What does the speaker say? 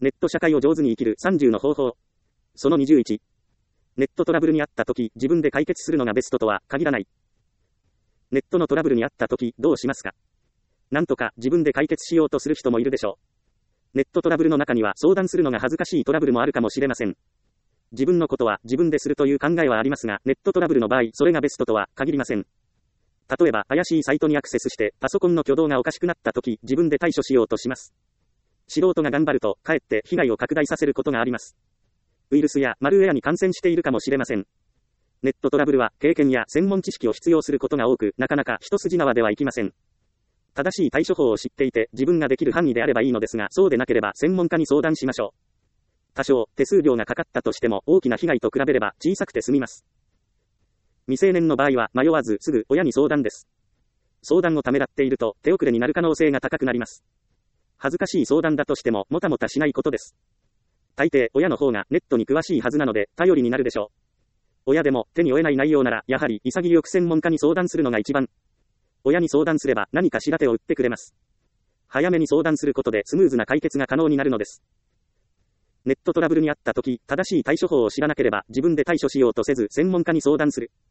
ネット社会を上手に生きる30の方法。その21。ネットトラブルにあったとき、自分で解決するのがベストとは限らない。ネットのトラブルにあったとき、どうしますか？なんとか自分で解決しようとする人もいるでしょう。ネットトラブルの中には相談するのが恥ずかしいトラブルもあるかもしれません。自分のことは自分でするという考えはありますが、ネットトラブルの場合、それがベストとは限りません。例えば、怪しいサイトにアクセスして、パソコンの挙動がおかしくなったとき、自分で対処しようとします。素人が頑張ると、かえって被害を拡大させることがあります。ウイルスやマルウェアに感染しているかもしれません。ネットトラブルは経験や専門知識を必要することが多く、なかなか一筋縄ではいきません。正しい対処法を知っていて、自分ができる範囲であればいいのですが、そうでなければ専門家に相談しましょう。多少、手数料がかかったとしても、大きな被害と比べれば小さくて済みます。未成年の場合は、迷わずすぐ親に相談です。相談をためらっていると、手遅れになる可能性が高くなります。恥ずかしい相談だとしても、もたもたしないことです。大抵、親の方がネットに詳しいはずなので、頼りになるでしょう。親でも手に負えない内容なら、やはり潔く専門家に相談するのが一番。親に相談すれば何かしら手を打ってくれます。早めに相談することでスムーズな解決が可能になるのです。ネットトラブルにあったとき、正しい対処法を知らなければ自分で対処しようとせず専門家に相談する。